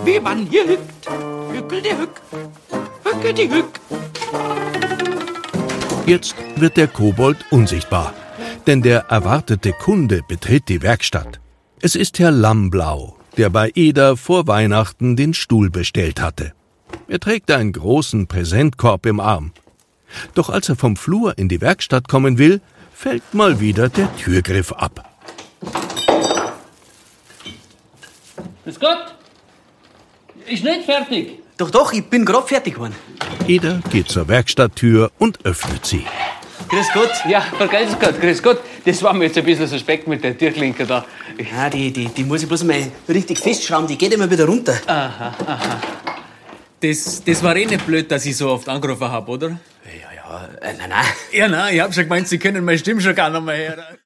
wie man hier hückt. Hückel die Hück, hücke die Hück. Jetzt wird der Kobold unsichtbar, denn der erwartete Kunde betritt die Werkstatt. Es ist Herr Lammblau, der bei Eda vor Weihnachten den Stuhl bestellt hatte. Er trägt einen großen Präsentkorb im Arm. Doch als er vom Flur in die Werkstatt kommen will, fällt mal wieder der Türgriff ab. Grüß Gott. Ist nicht fertig. Doch, ich bin gerade fertig geworden. Eda geht zur Werkstatttür und öffnet sie. Grüß Gott. Ja, grüß Gott, grüß Gott. Das war mir jetzt ein bisschen suspekt mit der Türklinke da. Ja, die muss ich bloß mal richtig festschrauben, die geht immer wieder runter. Das war eh nicht blöd, dass ich so oft angerufen hab, oder? Nein. Ja, nein, ich hab schon gemeint, Sie können meine Stimme schon gar nicht mehr hören.